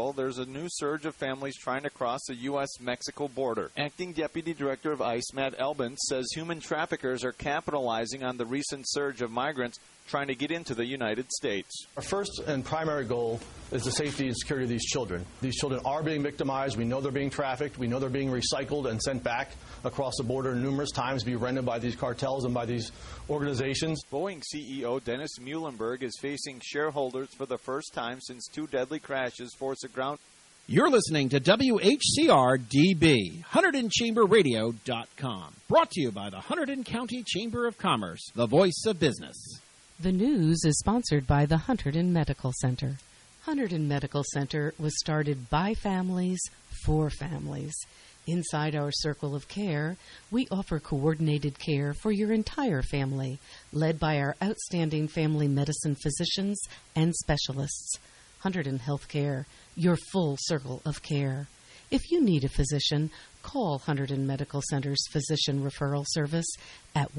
There's a new surge of families trying to cross the U.S.-Mexico border. Acting Deputy Director of ICE, Matt Elbin, says human traffickers are capitalizing on the recent surge of migrants trying to get into the United States. Our first and primary goal is the safety and security of these children. These children are being victimized. We know they're being trafficked. We know they're being recycled and sent back across the border numerous times to be rented by these cartels and by these organizations. Boeing CEO Dennis Muhlenberg is facing shareholders for the first time since two deadly crashes forced a ground. You're listening to WHCR-DB, HunterdonChamberRadio.com. Brought to you by the Hunterdon County Chamber of Commerce, the voice of business. The news is sponsored by the Hunterdon Medical Center. Hunterdon Medical Center was started by families for families. Inside our circle of care, we offer coordinated care for your entire family, led by our outstanding family medicine physicians and specialists. Hunterdon Healthcare, your full circle of care. If you need a physician, call Hunterdon Medical Center's Physician Referral Service at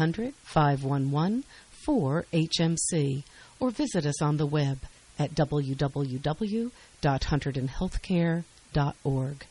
1-800-511-4HMC or visit us on the web at www.hunterdonhealthcare.org.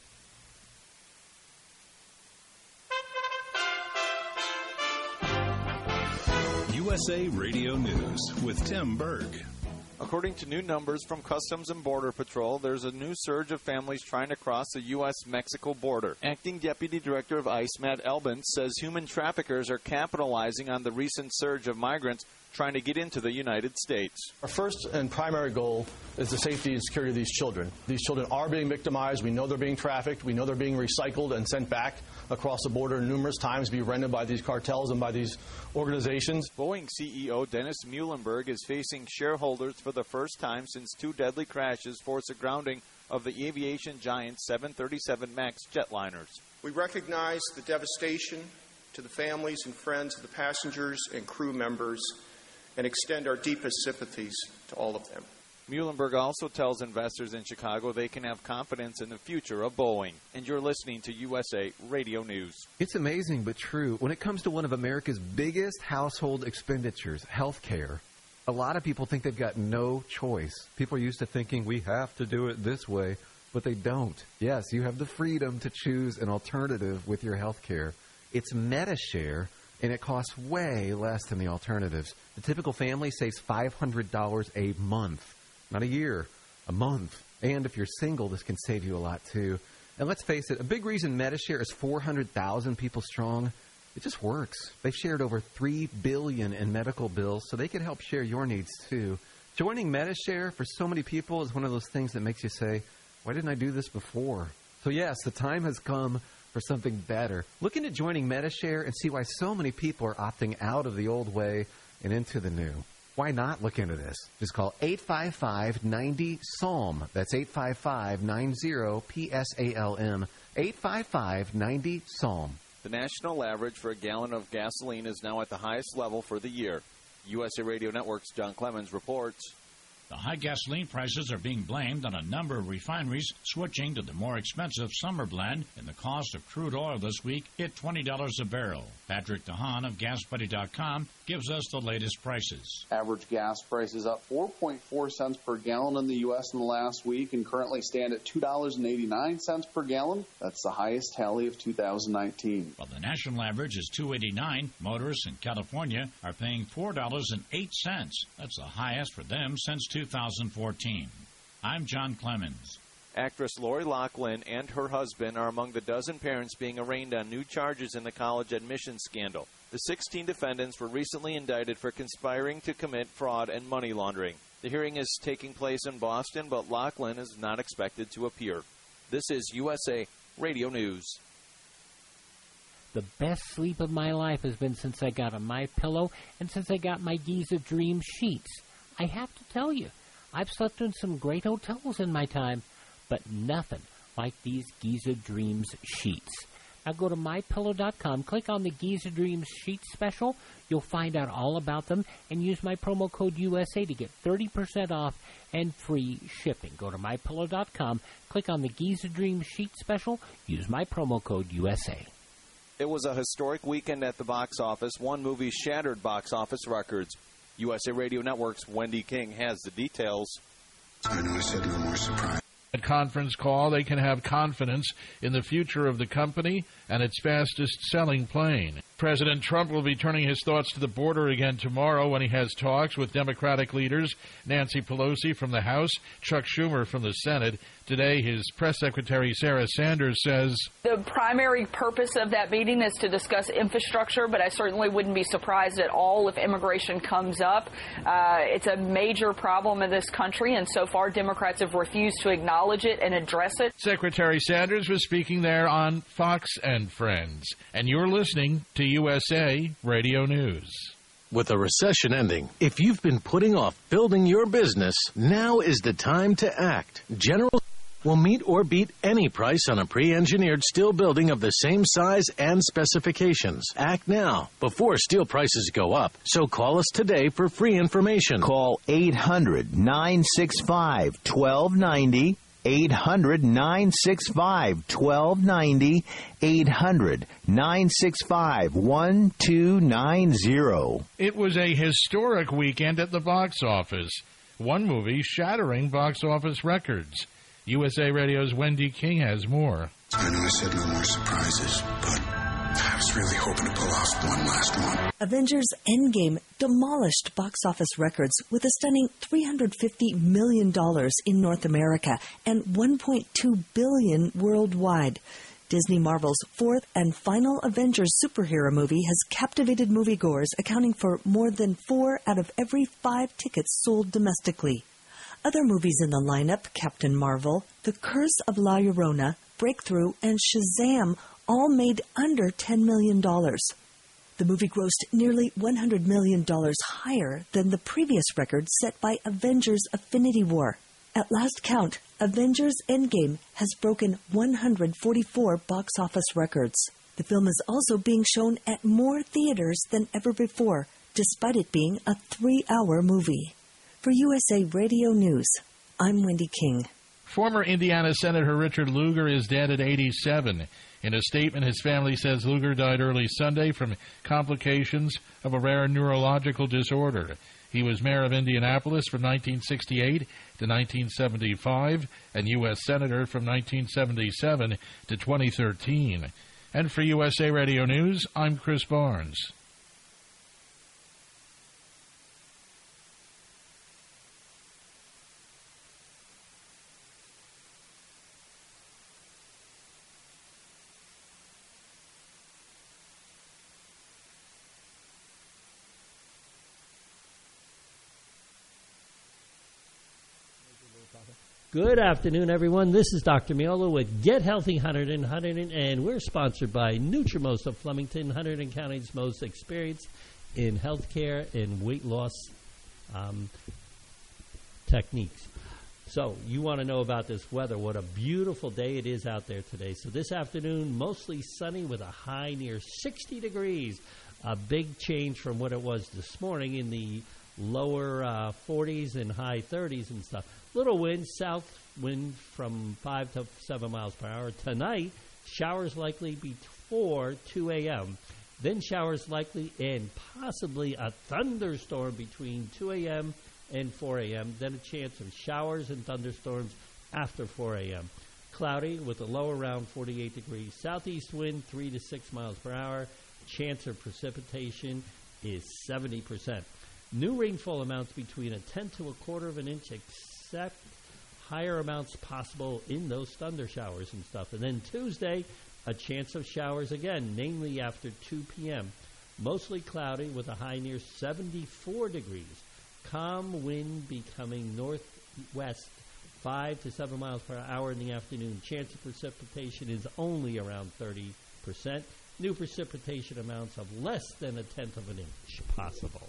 USA Radio News with Tim Berg. According to new numbers from Customs and Border Patrol, there's a new surge of families trying to cross the U.S.-Mexico border. Acting Deputy Director of ICE, Matt Elbin, says human traffickers are capitalizing on the recent surge of migrants trying to get into the United States. Our first and primary goal is the safety and security of these children. These children are being victimized. We know they're being trafficked. We know they're being recycled and sent back across the border numerous times to be rented by these cartels and by these organizations. Boeing CEO Dennis Muhlenberg is facing shareholders for the first time since two deadly crashes forced the grounding of the aviation giant 737 MAX jetliners. We recognize the devastation to the families and friends of the passengers and crew members and extend our deepest sympathies to all of them. Muhlenberg also tells investors in Chicago they can have confidence in the future of Boeing. And you're listening to USA Radio News. It's amazing but true. When it comes to one of America's biggest household expenditures, health care, a lot of people think they've got no choice. People are used to thinking we have to do it this way, but they don't. Yes, you have the freedom to choose an alternative with your health care. It's MediShare, and it costs way less than the alternatives. The typical family saves $500 a month. Not a year, a month. And if you're single, this can save you a lot, too. And let's face it, a big reason MediShare is 400,000 people strong, it just works. They've shared over $3 billion in medical bills, so they can help share your needs, too. Joining MediShare for so many people is one of those things that makes you say, why didn't I do this before? So, yes, the time has come for something better. Look into joining MediShare and see why so many people are opting out of the old way and into the new. Why not look into this? Just call 855-90-PSALM. That's 855-90-PSALM. 855-90-PSALM. The national average for a gallon of gasoline is now at the highest level for the year. USA Radio Network's John Clemens reports. The high gasoline prices are being blamed on a number of refineries switching to the more expensive summer blend, and the cost of crude oil this week hit $20 a barrel. Patrick DeHaan of GasBuddy.com gives us the latest prices. Average gas prices up 4.4 cents per gallon in the U.S. in the last week and currently stand at $2.89 per gallon. That's the highest tally of 2019. While the national average is $2.89, motorists in California are paying $4.08. That's the highest for them since 2014. I'm John Clemens. Actress Lori Loughlin and her husband are among the dozen parents being arraigned on new charges in the college admissions scandal. The 16 defendants were recently indicted for conspiring to commit fraud and money laundering. The hearing is taking place in Boston, but Loughlin is not expected to appear. This is USA Radio News. The best sleep of my life has been since I got a MyPillow and since I got my Giza Dream sheets. I have to tell you, I've slept in some great hotels in my time, but nothing like these Giza Dreams sheets. Now go to MyPillow.com, click on the Giza Dreams sheets special. You'll find out all about them and use my promo code USA to get 30% off and free shipping. Go to MyPillow.com, click on the Giza Dreams sheets special, use my promo code USA. It was a historic weekend at the box office. One movie shattered box office records. USA Radio Network's Wendy King has the details. I know I said no more surprise. conference call, they can have confidence in the future of the company and its fastest-selling plane. President Trump will be turning his thoughts to the border again tomorrow when he has talks with Democratic leaders Nancy Pelosi from the House, Chuck Schumer from the Senate. Today, his press secretary, Sarah Sanders, says the primary purpose of that meeting is to discuss infrastructure, but I certainly wouldn't be surprised at all if immigration comes up. It's a major problem in this country, and so far Democrats have refused to acknowledge it and address it. Secretary Sanders was speaking there on Fox and Friends, and you're listening to USA Radio News. With a recession ending, if you've been putting off building your business, now is the time to act. General will meet or beat any price on a pre-engineered steel building of the same size and specifications. Act now, before steel prices go up. So call us today for free information. Call 800-965-1290. 800-965-1290. 800-965-1290. It was a historic weekend at the box office. One movie shattering box office records. USA Radio's Wendy King has more. I know I said no more surprises, but I was really hoping to pull off one last one. Avengers Endgame demolished box office records with a stunning $350 million in North America and $1.2 billion worldwide. Disney Marvel's fourth and final Avengers superhero movie has captivated moviegoers, accounting for more than 4 out of every 5 tickets sold domestically. Other movies in the lineup, Captain Marvel, The Curse of La Llorona, Breakthrough, and Shazam, all made under $10 million. The movie grossed nearly $100 million higher than the previous record set by Avengers Infinity War. At last count, Avengers Endgame has broken 144 box office records. The film is also being shown at more theaters than ever before, despite it being a 3-hour movie. For USA Radio News, I'm Wendy King. Former Indiana Senator Richard Lugar is dead at 87. In a statement, his family says Lugar died early Sunday from complications of a rare neurological disorder. He was mayor of Indianapolis from 1968 to 1975 and U.S. Senator from 1977 to 2013. And for USA Radio News, I'm Chris Barnes. Good afternoon, everyone. This is Dr. Miola with Get Healthy Hunterdon, and we're sponsored by Nutrimost of Flemington, Hunterdon County's most experienced in healthcare and weight loss techniques. So you want to know about this weather, what a beautiful day it is out there today. So this afternoon, mostly sunny with a high near 60 degrees, a big change from what it was this morning in the lower 40s and high 30s and stuff. Little wind, south wind from 5 to 7 miles per hour. Tonight, showers likely before 2 a.m. Then showers likely and possibly a thunderstorm between 2 a.m. and 4 a.m. Then a chance of showers and thunderstorms after 4 a.m. Cloudy with a low around 48 degrees. Southeast wind 3 to 6 miles per hour. Chance of precipitation is 70%. New rainfall amounts between a tenth to a quarter of an inch, except higher amounts possible in those thunder showers and stuff. And then Tuesday, a chance of showers again, namely after 2 p.m. Mostly cloudy with a high near 74 degrees. Calm wind becoming northwest 5 to 7 miles per hour in the afternoon. Chance of precipitation is only around 30%. New precipitation amounts of less than a tenth of an inch possible.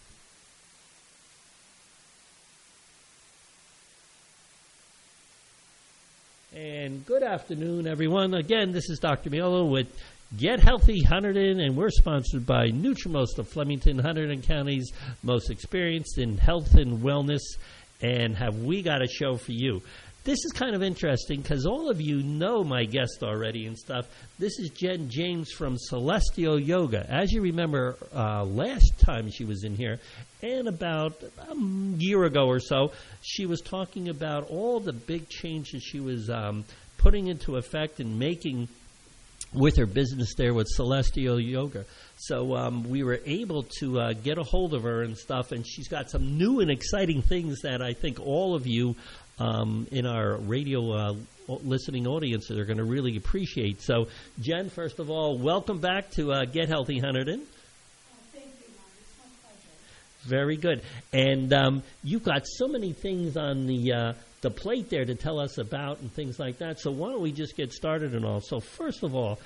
And good afternoon, everyone. Again, this is Dr. Miola with Get Healthy Hunterdon, and we're sponsored by Nutrimost of Flemington, Hunterdon County's most experienced in health and wellness. And have we got a show for you? this is kind of interesting because all of you know my guest already and stuff. This is Jen James from Celestial Yoga. As you remember, last time she was in here, and about a year ago or so, she was talking about all the big changes she was putting into effect and making with her business there with Celestial Yoga. So we were able to get a hold of her and stuff, and she's got some new and exciting things that I think all of you in our radio listening audience are going to really appreciate. So, Jen, first of all, welcome back to Get Healthy Hunterdon. Thank you, Ron. It's my pleasure. Very good. And you've got so many things on the plate there to tell us about and things like that. So why don't we just get started and all. So first of all,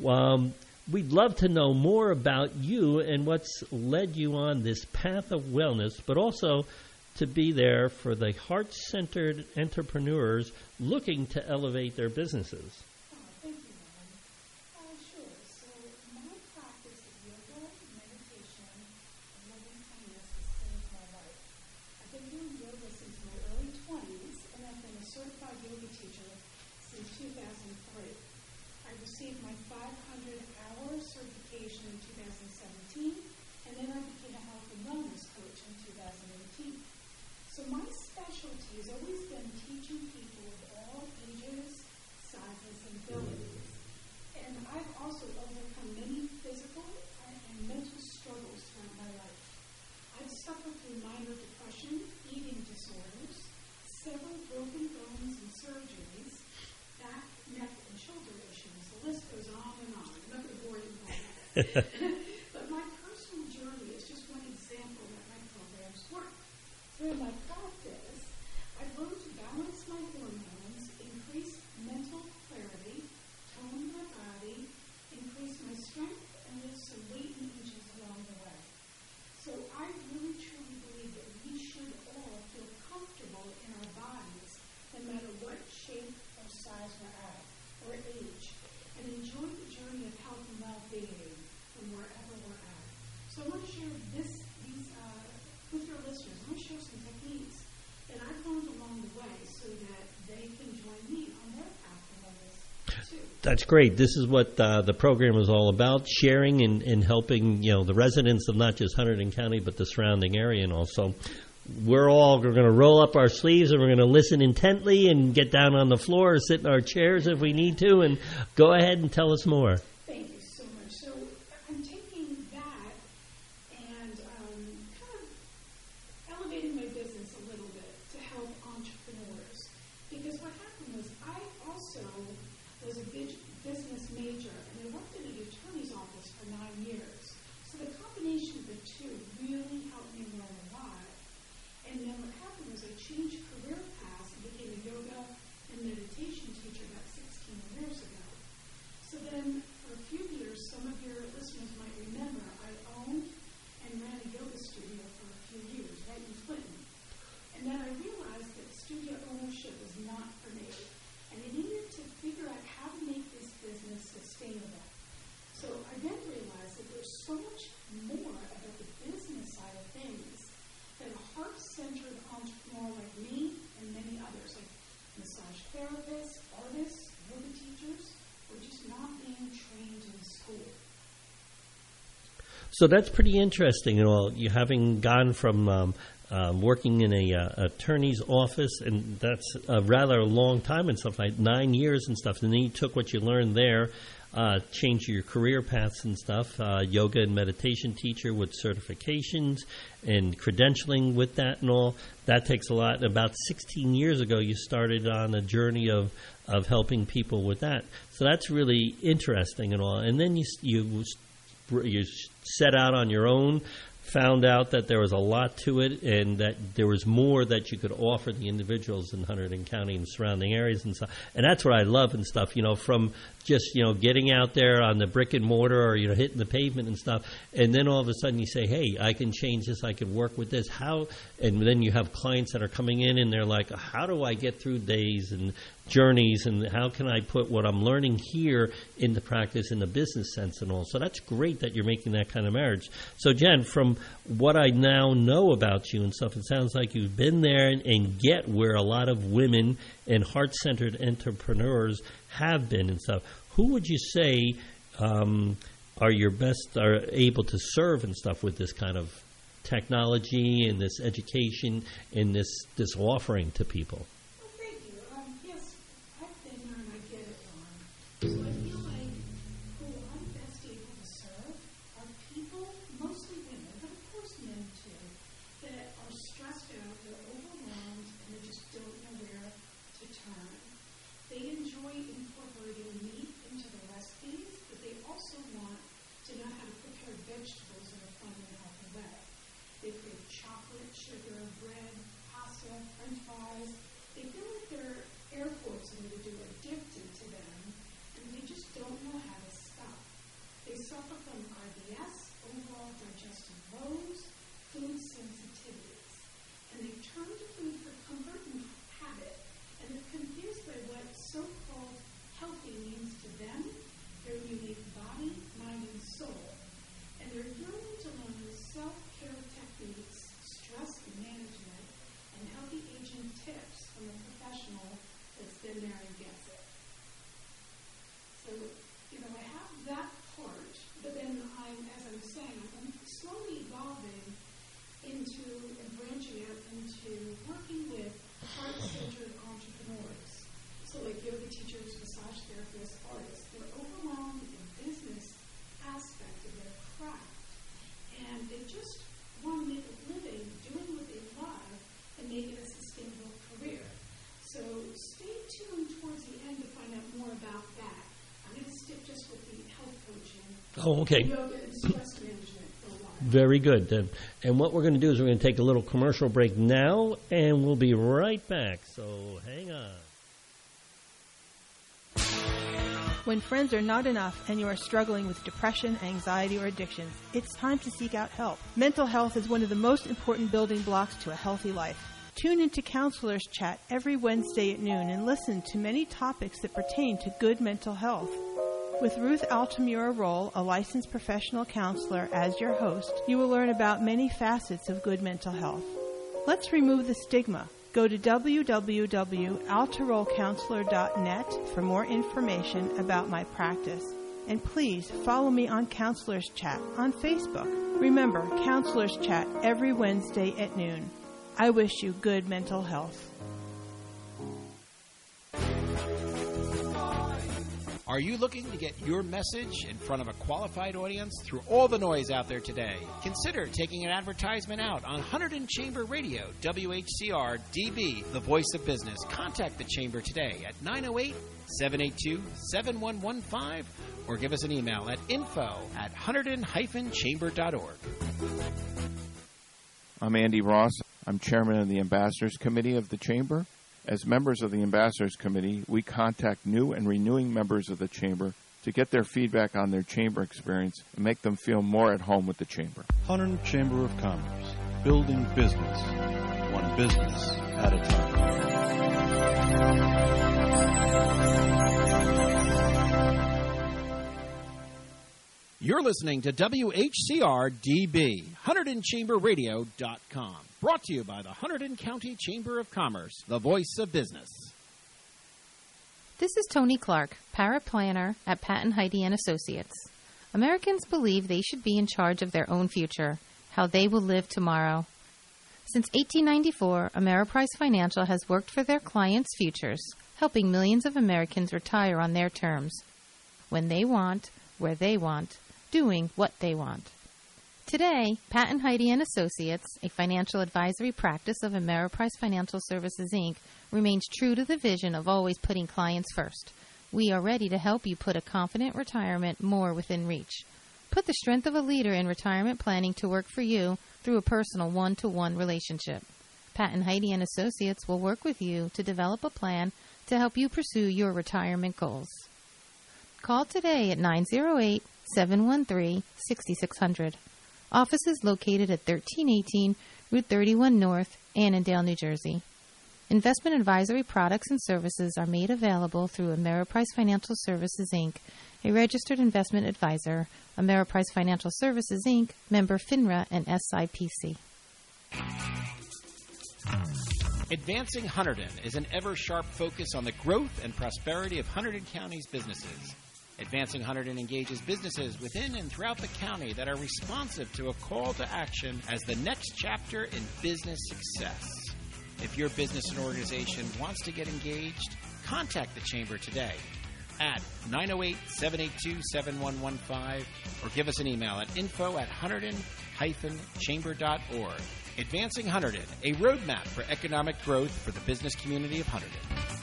we'd love to know more about you and what's led you on this path of wellness, but also to be there for the heart-centered entrepreneurs looking to elevate their businesses. Thank you, Ron. Sure. So my practice of yoga, meditation, and loving kindness has saved my life. I've been doing yoga since my early 20s, and I've been a certified yoga teacher since 2003. I received my 500-hour certification in 2017, and then I became a health and wellness coach in 2018. So my specialty has always been teaching people of all ages, sizes, and abilities. And I've also overcome many physical and mental struggles throughout my life. I've suffered through minor depression, eating disorders, several broken bones and surgeries, back, neck, and shoulder issues. The list goes on and on. I'm not going to bore you with all that. But my personal journey is just one example that my programs work. Through my practice, I've learned to balance my hormones, increase mental clarity, tone my body, increase my strength, and lose some weight and inches along the way. So I really truly believe that we should all feel comfortable in our bodies, no matter what shape or size we're at, or age, and enjoy the journey of health and well-being from wherever we're at. So I want to share these with your listeners. I'm going to share some techniques that I've learned along the way so that they can join me on their path to wellness too. That's great. This is what the program is all about, sharing and helping, the residents of not just Hunterdon County, but the surrounding area. And also, we're going to roll up our sleeves and we're going to listen intently and get down on the floor or sit in our chairs if we need to, and go ahead and tell us more. Thank you so much. So I'm taking that and kind of elevating my business a little bit to help entrepreneurs. Because what happened was I also was a business major, and I worked in an attorney's office for 9 years. So the combination of the two really helped me learn a lot. And then what happened was I changed career paths and became a yoga and meditation teacher about 16 years ago. So then for a few years, some of your listeners might remember, I owned and ran a yoga studio for a few years, right in Clinton. And then I realized that studio ownership was not for me. And I needed to figure out how to make this business sustainable. So I then realized that there's so much more about the business side of things that a heart-centered entrepreneur like me and many others, like massage therapists, artists, yoga teachers, were just not being trained in school. So that's pretty interesting and all. You having gone from working in a attorney's office, and that's a rather long time and stuff, like 9 years and stuff, and then you took what you learned there, changed your career paths and stuff, yoga and meditation teacher with certifications and credentialing with that and all. That takes a lot. About 16 years ago, you started on a journey of helping people with that. So that's really interesting and all. And then you set out on your own, found out that there was a lot to it and that there was more that you could offer the individuals in Hunterdon County and surrounding areas and stuff. And that's what I love and stuff, from just, getting out there on the brick and mortar or, hitting the pavement and stuff. And then all of a sudden you say, hey, I can change this. I can work with this. How? And then you have clients that are coming in and they're like, how do I get through days and journeys, and how can I put what I'm learning here into practice in the business sense and all. So that's great that you're making that kind of marriage. So Jen, from what I now know about you and stuff, it sounds like you've been there and get where a lot of women and heart-centered entrepreneurs have been and stuff. Who would you say are able to serve and stuff with this kind of technology and this education and this offering to people? Well, thank you. Yes, I've been there and I get it, Ron. So I feel like who I'm best able to serve are people, mostly women, but of course men too, that are stressed out, they're overwhelmed, and they just don't know where to turn. They enjoy incorporating meat into the recipes, but they also want to know how to prepare vegetables in a fun and healthy way. They crave chocolate, sugar, bread, pasta, french fries. They feel like they're air quotes and they do addicted to them, and they just don't know how to stop. They suffer from IBS, overall digestive woes, food sensitivities, and they turn to food for comfort and habit, and they're confused by what so-called healthy means to them, their unique body, mind, and soul. And they're yearning to learn self-care techniques, stress management, and healthy aging tips from a professional that's been there and gets it. So, I have that part, but then as I'm saying, I'm slowly evolving into and branching out into working with heart-centered entrepreneurs. So like yoga teachers, massage therapists, artists, they're overwhelmed with the business aspect of their craft. And they just want to make a living doing what they love and make it a sustainable career. So stay tuned towards the end to find out more about that. I'm going to stick just with the health coaching, yoga and stress management for a while. Very good. And what we're going to do is we're going to take a little commercial break now, and we'll be right back. So hang on. When friends are not enough and you are struggling with depression, anxiety, or addictions, it's time to seek out help. Mental health is one of the most important building blocks to a healthy life. Tune into Counselors Chat every Wednesday at noon and listen to many topics that pertain to good mental health. With Ruth Altamura Roll, a licensed professional counselor, as your host, you will learn about many facets of good mental health. Let's remove the stigma. Go to www.altarollcounselor.net for more information about my practice. And please follow me on Counselors Chat on Facebook. Remember, Counselors Chat every Wednesday at noon. I wish you good mental health. Are you looking to get your message in front of a qualified audience through all the noise out there today? Consider taking an advertisement out on Hunterdon Chamber Radio, WHCR DB, the voice of business. Contact the Chamber today at 908-782-7115 or give us an email at info@hunterdon-chamber.org. I'm Andy Ross. I'm chairman of the Ambassadors Committee of the Chamber. As members of the Ambassadors Committee, we contact new and renewing members of the Chamber to get their feedback on their Chamber experience and make them feel more at home with the Chamber. Hunterdon Chamber of Commerce, building business, one business at a time. You're listening to WHCR-DB, HunterdonChamberRadio.com. Brought to you by the Hunterdon County Chamber of Commerce, the voice of business. This is Tony Clark, paraplanner at Patton Heide & Associates. Americans believe they should be in charge of their own future, how they will live tomorrow. Since 1894, Ameriprise Financial has worked for their clients' futures, helping millions of Americans retire on their terms, when they want, where they want, doing what they want. Today, Patton Heide & Associates, a financial advisory practice of Ameriprise Financial Services, Inc., remains true to the vision of always putting clients first. We are ready to help you put a confident retirement more within reach. Put the strength of a leader in retirement planning to work for you through a personal one-to-one relationship. Patton Heide & Associates will work with you to develop a plan to help you pursue your retirement goals. Call today at 908-713-6600. Office is located at 1318 Route 31 North, Annandale, New Jersey. Investment advisory products and services are made available through Ameriprise Financial Services, Inc., a registered investment advisor. Ameriprise Financial Services, Inc., member FINRA and SIPC. Advancing Hunterdon is an ever-sharp focus on the growth and prosperity of Hunterdon County's businesses. Advancing Hunterdon engages businesses within and throughout the county that are responsive to a call to action as the next chapter in business success. If your business and organization wants to get engaged, contact the Chamber today at 908-782-7115 or give us an email at info@hunterdon-chamber.org. Advancing Hunterdon, a roadmap for economic growth for the business community of Hunterdon.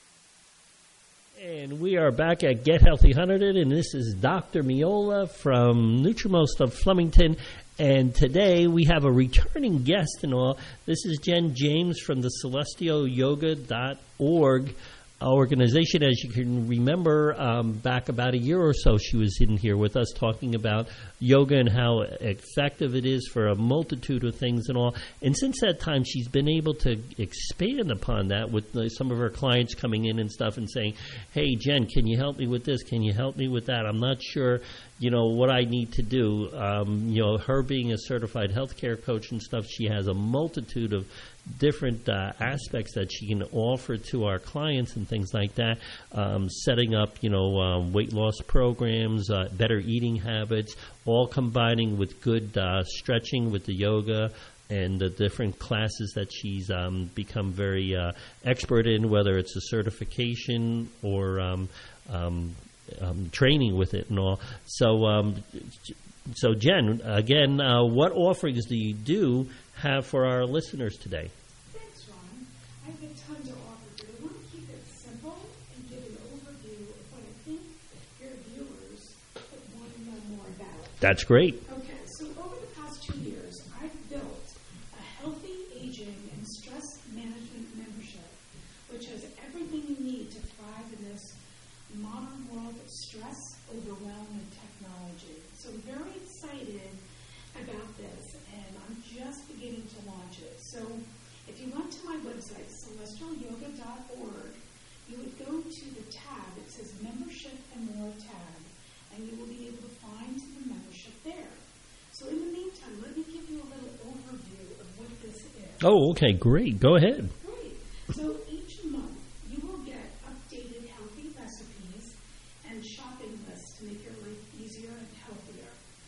And we are back at Get Healthy Hunterdon, and this is Dr. Miola from Nutrimost of Flemington. And today we have a returning guest and all. This is Jen James from the CelestialYoga.org organization. As you can remember, back about a year or so, she was in here with us talking about yoga and how effective it is for a multitude of things and all. And since that time, she's been able to expand upon that with some of her clients coming in and stuff and saying, hey, Jen, can you help me with this? Can you help me with that? I'm not sure, what I need to do. Her being a certified healthcare coach and stuff, she has a multitude of different aspects that she can offer to our clients and things like that, setting up, weight loss programs, better eating habits, all combining with good stretching with the yoga and the different classes that she's become very expert in, whether it's a certification or training with it and all. So Jen, again, what offerings do you have for our listeners today? Thanks, Ron. I have a ton to offer you. I want to keep it simple and give an overview of what I think your viewers would want to know more about. That's great. Okay, so over the past 2 years, I've built a healthy aging and stress management membership, which has everything you need to thrive in this modern world of stress, overwhelm, and technology. So I'm very excited about this, and I'm just beginning to launch it. So if you went to my website, CelestialYoga.org, you would go to the tab. It says Membership and More tab, and you will be able to find the membership there. So in the meantime, let me give you a little overview of what this is. Oh, okay, great. Go ahead. Great. So each month, you will get updated healthy recipes and shopping lists to make your life easier and healthier.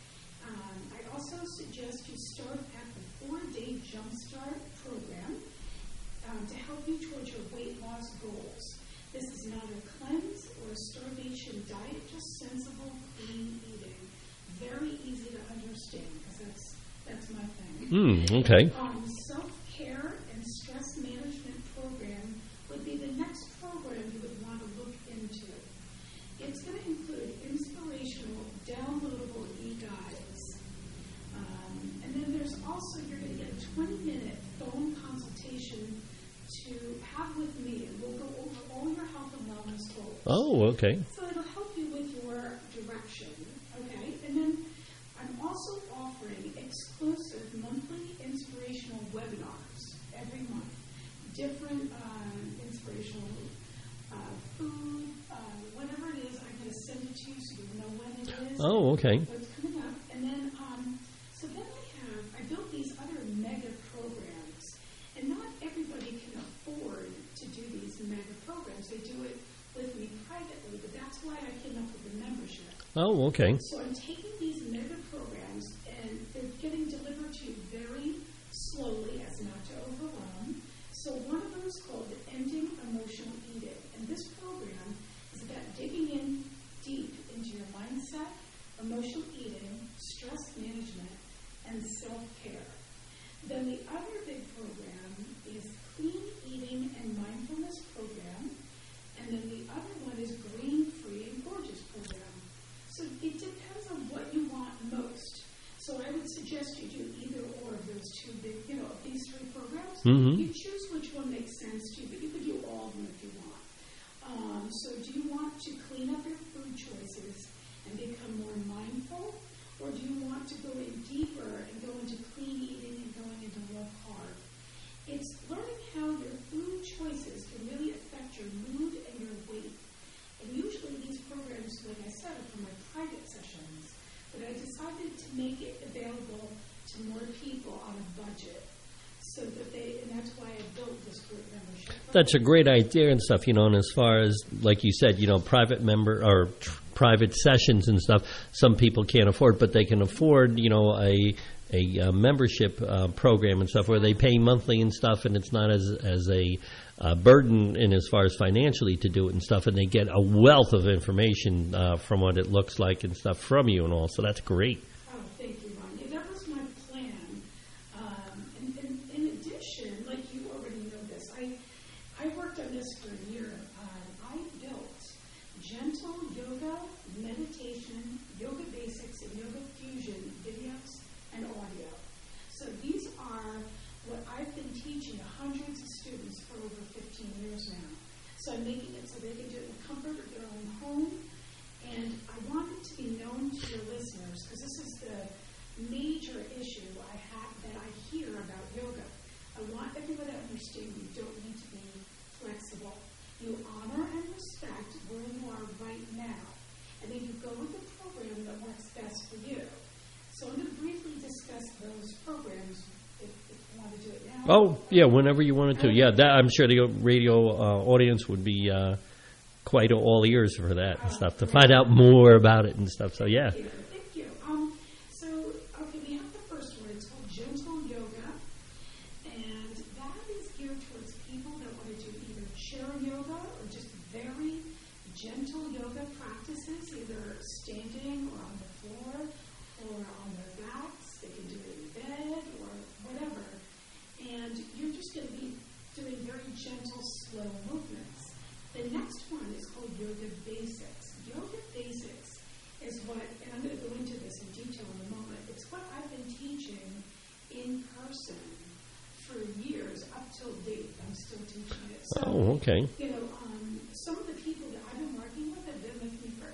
I also suggest you start at the 4-day Jumpstart program to help you towards your weight loss goals. This is not a cleanse or a starvation diet, just sensible, clean eating. Very easy to understand because that's my thing. Okay. Self-care and stress management program would be the next program you would want to look into. It's going to include inspirational, downloadable e-guides. And then there's also, you're going to get a 20-minute phone consultation to have with me, and we'll go over all your health and wellness goals. Oh, okay. So it'll help you with your direction, okay? And then I'm also offering exclusive monthly inspirational webinars every month. Different inspirational food, whatever it is, I'm going to send it to you so you know when it is. Oh, okay. What's coming up. And then, so then I built these other mega programs. And not everybody can afford to do these mega programs. They do it with me privately, but that's why I came up with the membership. Oh, okay. So I'm taking these mega programs, and they're getting delivered to you very slowly as not to overwhelm. So one of them is called Ending Emotional Eating. And this program is about digging in deep into your mindset, emotional eating, stress management, and self-care. Then the other big program is Clean Eating and Mindfulness program. And then the other one is Green Free and Gorgeous program. So it depends on what you want most. So I would suggest you do either or of those two big, of these three programs. Mm-hmm. You choose which one makes sense to you, but you could do all of them if you want. So do you want to clean up your food choices and become more mindful? Or do you want to go in deeper and go into clean eating and going into low carb? It's learning how your food That's a great idea and stuff, and as far as, like you said, private member or private sessions and stuff, some people can't afford, but they can afford, a membership program and stuff where they pay monthly and stuff, and it's not as a burden in as far as financially to do it and stuff, and they get a wealth of information from what it looks like and stuff from you and all. So that's great. Oh, thank you, Ron. Yeah, that was my plan. In addition, like you already know this, I worked on this for a year. I built gentle yoga, meditation, yoga basics, and yoga fusion videos and audio. So these are what I've been teaching to hundreds of students for over 15 years now. So I'm making it so they can do it in the comfort of their own home. And I want it to be known to your listeners, because this is the major issue that I hear about yoga. I want everyone to understand you don't need to be flexible. You honor and respect where you are right now. And then you go with the program that works best for you. So I'm going to briefly discuss those programs if you want to do it now. Oh, yeah, whenever you wanted to. Yeah, I'm sure the radio audience would be quite all ears for that and stuff, to find out more about it and stuff. So, yeah. Thank you. We have the first one. It's called Gentle Yoga. And that is geared towards people that want to do either chair yoga or just very gentle yoga practices, either standing or on the floor or on their backs. They can do it in bed or whatever. And you're just going to be doing very gentle, slow movements. The next one is called Yoga Basics. Yoga Basics is what, and I'm going to go into this in detail in a moment, it's what I've been teaching in person for years, up till date. I'm still teaching it. So, okay. Some of the people that I've been working with have been with me for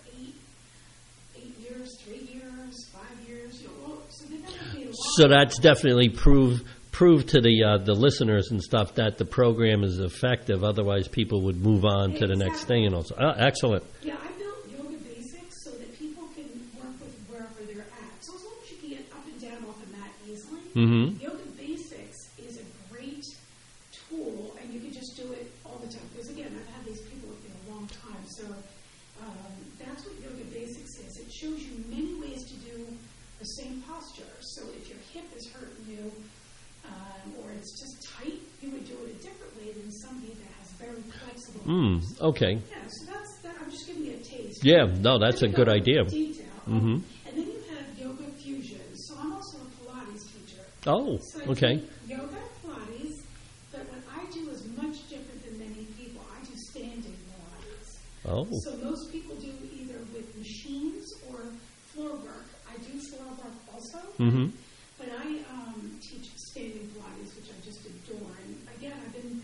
8 years, 3 years, 5 years. So they've been with me a lot. So that's definitely prove to the listeners and stuff that the program is effective. Otherwise, people would move on to the next thing. So, excellent. Yeah, I built Yoga Basics so that people can work with wherever they're at. So as long as you can get up and down off the mat easily, Yoga Basics is a great tool, and you can just do it all the time. Because again, I've had these people with me a long time. So that's what Yoga Basics is. It shows you many ways to do the same posture. So if your hip is hurting you, or it's just tight, you would do it a different way than somebody that has very flexible hips. Okay. Yeah, so I'm just giving you a taste. Yeah, no, that's a good idea. Detail. And then you have Yoga Fusion. So I'm also a Pilates teacher. Oh, so okay. Yoga, Pilates, but what I do is much different than many people. I do standing Pilates. Oh. So most people do either with machines or floor work. I do floor work also. But I teach standing Pilates, which I just adore. And again, I've been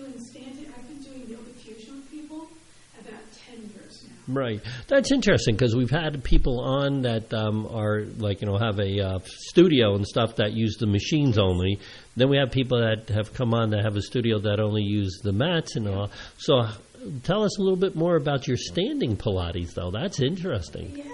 doing Yoga Fusion with people about 10 years now. Right. That's interesting, because we've had people on that are like, have a studio and stuff that use the machines only. Then we have people that have come on that have a studio that only use the mats and all. So tell us a little bit more about your standing Pilates, though. That's interesting. Yeah.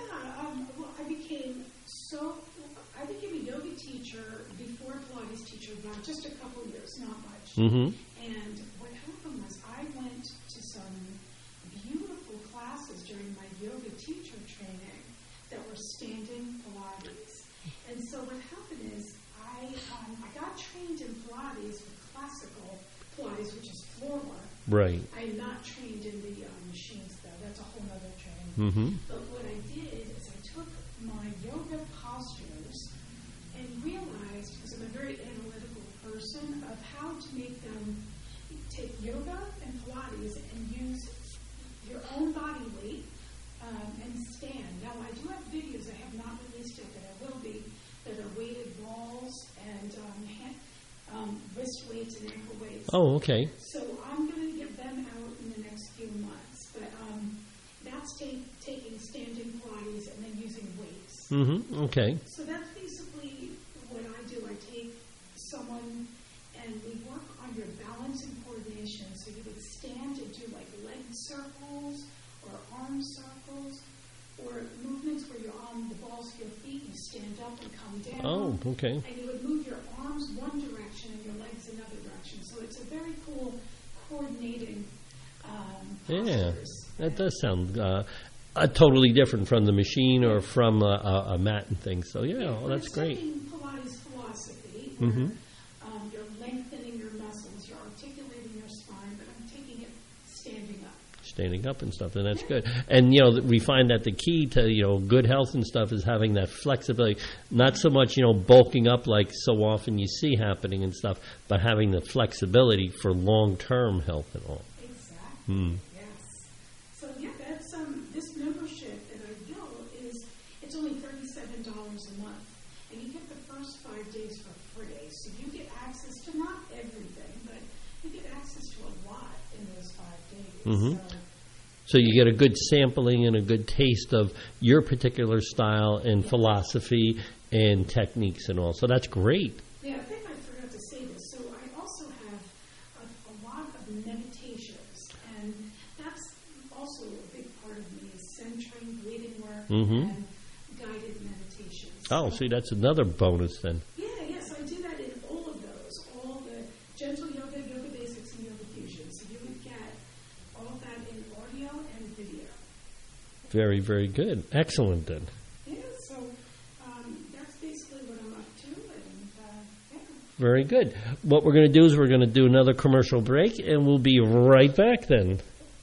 I became a yoga teacher before Pilates teacher, about just a couple years, not much. And what happened was I went to some beautiful classes during my yoga teacher training that were standing Pilates. And so what happened is I got trained in Pilates with classical Pilates, which is floor work. Right. I am not trained in the machines, though. That's a whole other training. But what I did is I took my yoga postures and realized, because I'm a very analytical person, of how to make them take yoga and Pilates and use your own body weight and stand. Now, I do have videos I have not released yet that I will be, that are weighted balls and wrist weights and ankle weights. Oh, okay. So I'm going to get them out in the next few months. But that's taking standing Pilates and then using weights. Okay. So that's basically what I do. I take someone and we work on your balance and coordination. So you would stand and do like leg circles or arm circles or movements where you're on the balls of your feet. You stand up and come down. Oh, okay. And you would move your arms one direction and your legs another direction. So it's a very cool coordinating Yeah, that does sound totally different from the machine or from a mat and things. So, that's great. Pilates philosophy, Mm-hmm. you're lengthening your muscles, you're articulating your spine, but I'm taking it standing up. Standing up and stuff, and that's good. And, we find that the key to, good health and stuff is having that flexibility. Not so much, bulking up like so often you see happening and stuff, but having the flexibility for long-term health and all. Exactly. Mm. Yes. So that's this membership that I built it's only $37 a month, and you get the first 5 days for free. So you get access to not everything, but you get access to a lot in those 5 days. Mm-hmm. So you get a good sampling and a good taste of your particular style and philosophy and techniques and all. So that's great. Yeah, I think I forgot to say this. So I also have a lot of meditations, and that's also a big part of me is centering, breathing work, Mm-hmm. and guided meditations. Oh, see, that's another bonus then. Yes, I do that in all of those, all the gentle yoga, yoga basics, and yoga fusion. So you would get all of that in audio and video. Very, very good. Excellent then. Yeah, so that's basically what I'm up to, and Very good. What we're going to do is we're going to do another commercial break, and we'll be right back then.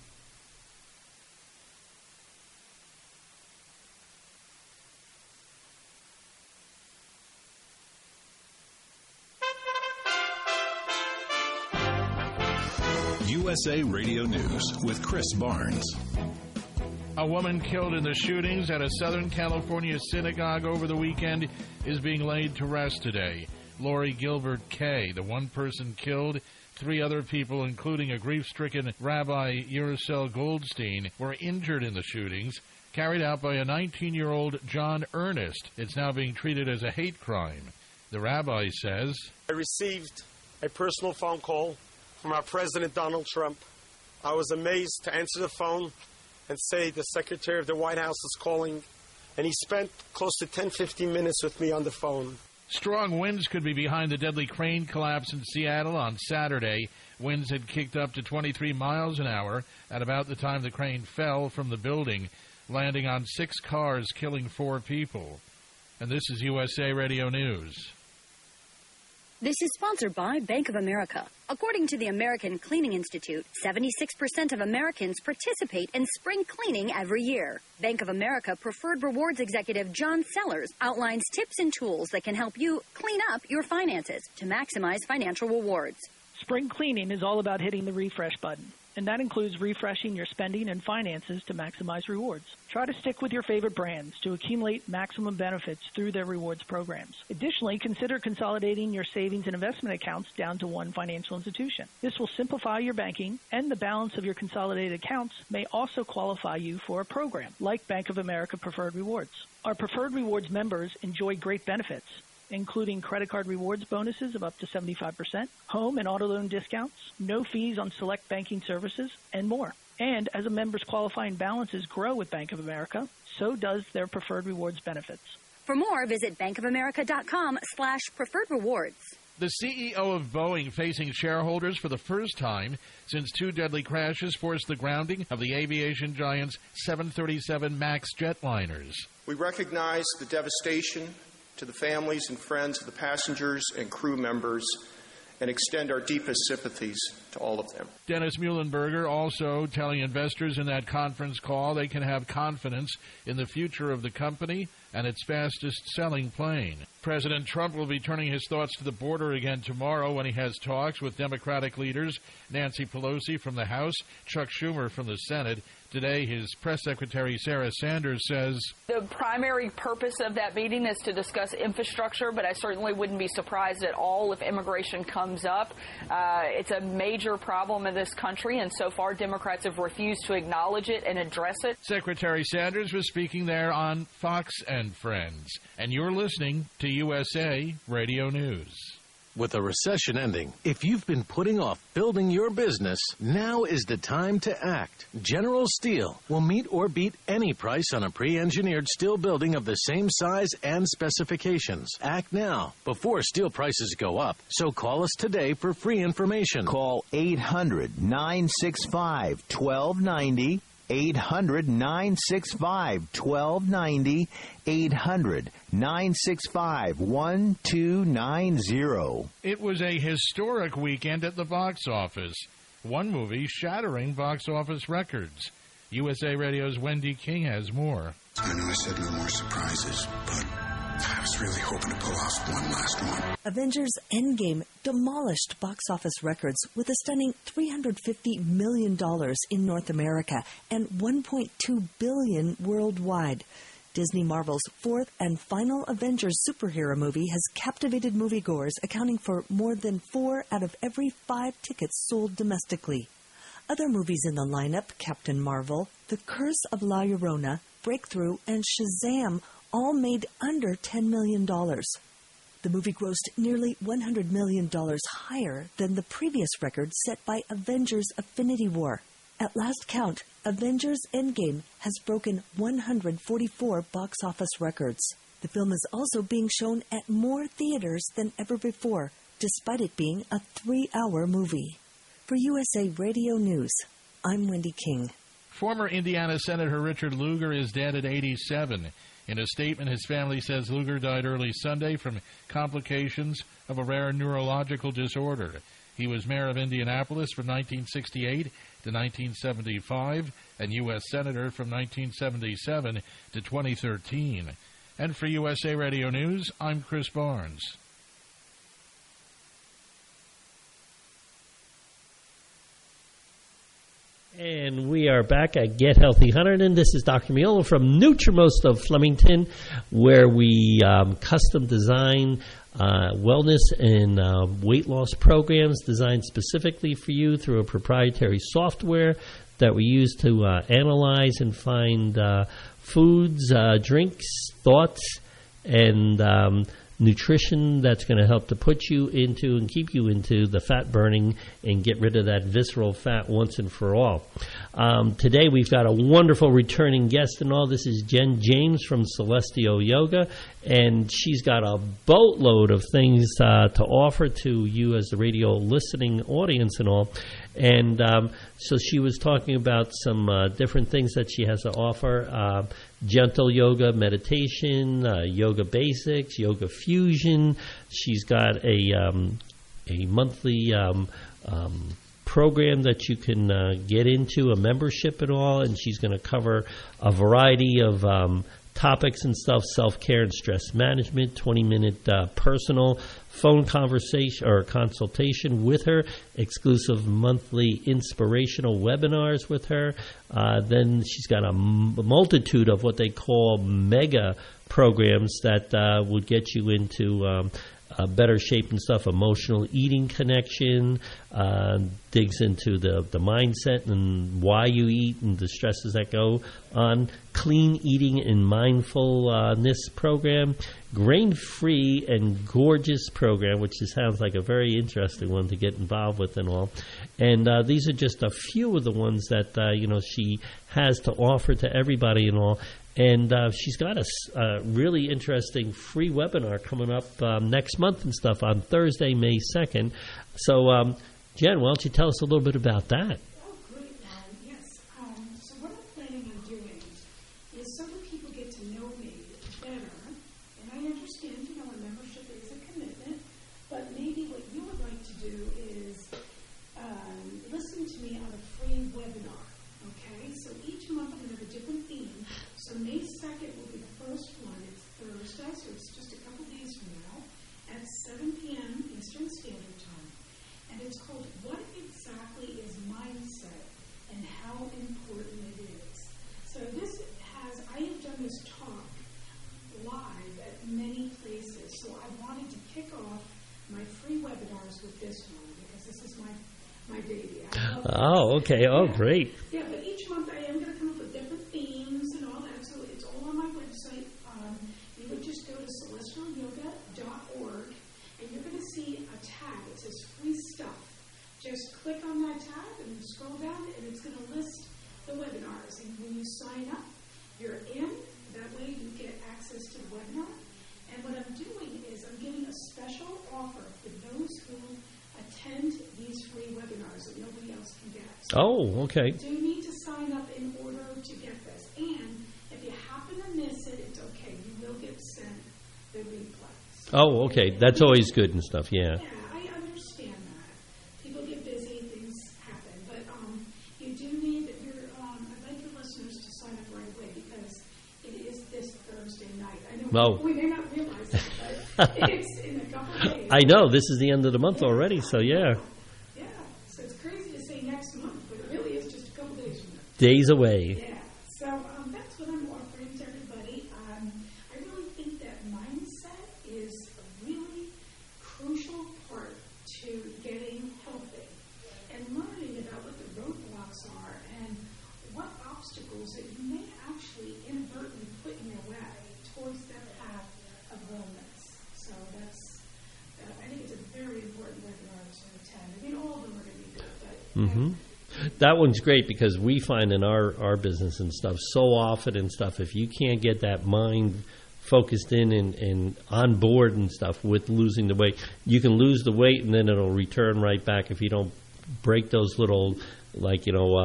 USA Radio News with Chris Barnes. A woman killed in the shootings at a Southern California synagogue over the weekend is being laid to rest today. Lori Gilbert Kay, the one person killed, 3 other people, including a grief-stricken Rabbi Uracel Goldstein, were injured in the shootings, carried out by a 19-year-old John Ernest. It's now being treated as a hate crime. The rabbi says, I received a personal phone call from our President Donald Trump. I was amazed to answer the phone and say the Secretary of the White House is calling, and he spent close to 10-15 minutes with me on the phone. Strong winds could be behind the deadly crane collapse in Seattle on Saturday. Winds had kicked up to 23 miles an hour at about the time the crane fell from the building, landing on 6 cars, killing 4 people. And this is USA Radio News. This is sponsored by Bank of America. According to the American Cleaning Institute, 76% of Americans participate in spring cleaning every year. Bank of America Preferred Rewards executive John Sellers outlines tips and tools that can help you clean up your finances to maximize financial rewards. Spring cleaning is all about hitting the refresh button, and that includes refreshing your spending and finances to maximize rewards. Try to stick with your favorite brands to accumulate maximum benefits through their rewards programs. Additionally, consider consolidating your savings and investment accounts down to one financial institution. This will simplify your banking, and the balance of your consolidated accounts may also qualify you for a program like Bank of America Preferred Rewards. Our Preferred Rewards members enjoy great benefits, including credit card rewards bonuses of up to 75%, home and auto loan discounts, no fees on select banking services, and more. And as a member's qualifying balances grow with Bank of America, so does their Preferred Rewards benefits. For more, visit bankofamerica.com/preferred rewards. The CEO of Boeing facing shareholders for the first time since 2 deadly crashes forced the grounding of the aviation giant's 737 MAX jetliners. We recognize the devastation to the families and friends of the passengers and crew members and extend our deepest sympathies to all of them. Dennis Muhlenberger also telling investors in that conference call they can have confidence in the future of the company and its fastest-selling plane. President Trump will be turning his thoughts to the border again tomorrow when he has talks with Democratic leaders Nancy Pelosi from the House, Chuck Schumer from the Senate. Today, his press secretary, Sarah Sanders, says the primary purpose of that meeting is to discuss infrastructure, but I certainly wouldn't be surprised at all if immigration comes up. It's a major problem in this country, and so far Democrats have refused to acknowledge it and address it. Secretary Sanders was speaking there on Fox and Friends, and you're listening to USA Radio News. With a recession ending, if you've been putting off building your business, now is the time to act. General Steel will meet or beat any price on a pre-engineered steel building of the same size and specifications. Act now before steel prices go up. So call us today for free information. Call 800-965-1290. 800-965-1290. 800-965-1290. It was a historic weekend at the box office. One movie shattering box office records. USA Radio's Wendy King has more. I know I said no more surprises, but I was really hoping to pull off one last one. Avengers Endgame demolished box office records with a stunning $350 million in North America and $1.2 billion worldwide. Disney Marvel's fourth and final Avengers superhero movie has captivated moviegoers, accounting for more than 4 out of every 5 tickets sold domestically. Other movies in the lineup, Captain Marvel, The Curse of La Llorona, Breakthrough, and Shazam, all made under $10 million. The movie grossed nearly $100 million higher than the previous record set by Avengers Infinity War. At last count, Avengers Endgame has broken 144 box office records. The film is also being shown at more theaters than ever before, despite it being a 3-hour movie. For USA Radio News, I'm Wendy King. Former Indiana Senator Richard Lugar is dead at 87. In a statement, his family says Lugar died early Sunday from complications of a rare neurological disorder. He was mayor of Indianapolis from 1968 to 1975 and U.S. Senator from 1977 to 2013. And for USA Radio News, I'm Chris Barnes. And we are back at Get Healthy Hunterdon. This is Dr. Miola from Nutrimost of Flemington, where we custom design wellness and weight loss programs designed specifically for you through a proprietary software that we use to analyze and find foods, drinks, thoughts, and nutrition that's going to help to put you into and keep you into the fat burning and get rid of that visceral fat once and for all. Today we've got a wonderful returning guest and all. This is Jen James from Celestial Yoga, and she's got a boatload of things to offer to you as the radio listening audience and all. And so she was talking about some different things that she has to offer. Gentle yoga, meditation, yoga basics, yoga fusion. She's got a monthly program that you can get into, a membership and all, and she's going to cover a variety of topics and stuff, self-care and stress management, 20-minute personal phone conversation or consultation with her, exclusive monthly inspirational webinars with her. Then she's got a multitude of what they call mega programs that would get you into better shape and stuff, emotional eating connection, digs into the mindset and why you eat and the stresses that go on, clean eating and mindfulness program, grain-free and gorgeous program, which sounds like a very interesting one to get involved with and all. And these are just a few of the ones that she has to offer to everybody and all. And she's got a really interesting free webinar coming up next month and stuff on Thursday, May 2nd. So, Jen, why don't you tell us a little bit about that? Oh, great. Yes. So what I'm planning on doing is so that people get to know me better. And I understand, a membership is a commitment. But maybe what you would like to do is listen to me on a free webinar. Okay? So each month I'm going to have a different theme. So May 2nd will be the first one. It's Thursday, so it's just a couple days from now at 7 p.m. Eastern Standard Time. And it's called What Exactly is Mindset and How Important It Is. So I have done this talk live at many places. So I wanted to kick off my free webinars with this one because this is my baby. Oh, okay. Oh, great. Yeah, but each month I am going to come up with different themes and all that. So it's all on my website. You would just go to celestialyoga.org and you're going to see a tab Oh, okay. You do need to sign up in order to get this. And if you happen to miss it, it's okay. You will get sent the replay. Oh, okay. That's always good and stuff, yeah. Yeah, I understand that. People get busy, things happen. But you do need your, I'd like your listeners to sign up right away because it is this Thursday night. I know we may not realize that, but it's in a couple of days. I know. This is the end of the month already, so yeah. Yeah, so it's crazy to say next month, but it really is just a couple days from now. Days away. Yeah, so that's what I'm offering to everybody. I really think that mindset is a really crucial part to getting healthy and learning about what the roadblocks are and what obstacles that you may actually inadvertently put in your way towards that path of wellness. So I think it's a very important webinar to attend. I mean, all of them are going to be good, but Mm-hmm. That one's great because we find in our business and stuff so often and stuff, if you can't get that mind focused in and on board and stuff with losing the weight, you can lose the weight and then it'll return right back if you don't break those little, like,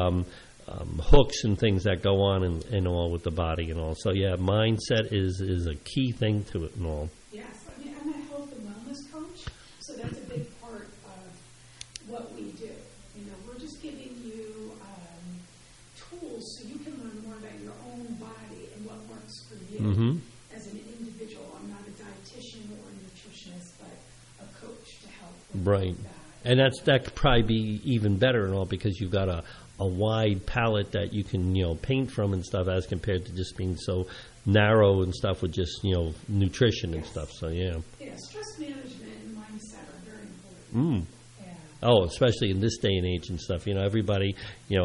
hooks and things that go on and all with the body and all. So, yeah, mindset is a key thing to it and all. Yes, I mean, I'm a health and wellness coach, so that's a big part of what we do. You know, we're just giving you tools so you can learn more about your own body and what works for you as an individual. I'm not a dietitian or a nutritionist, but a coach to help with Right. that. And that could probably be even better and all because you've got a wide palette that you can, paint from and stuff as compared to just being so narrow and stuff with just, nutrition and stuff. So, yeah. Yeah, stress management and mindset are very important. Oh, especially in this day and age and stuff. Everybody,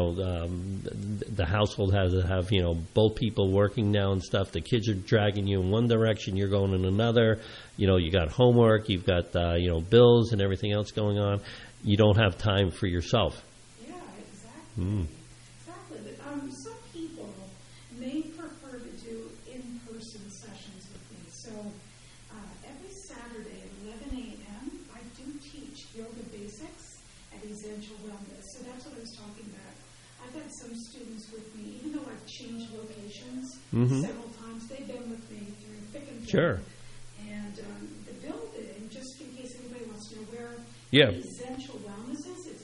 the household has to have, both people working now and stuff. The kids are dragging you in one direction, you're going in another. You got homework, you've got, bills and everything else going on. You don't have time for yourself. Yeah, exactly. Exactly. But some people may prefer to do in-person sessions with me. So every Saturday at 11 a.m., I do teach yoga basics at Essential Wellness. So that's what I was talking about. I've had some students with me, even though I've changed locations several times, they've been with me through thick and thin. Sure. And the building, just in case anybody wants to know where Essential Wellness is, it's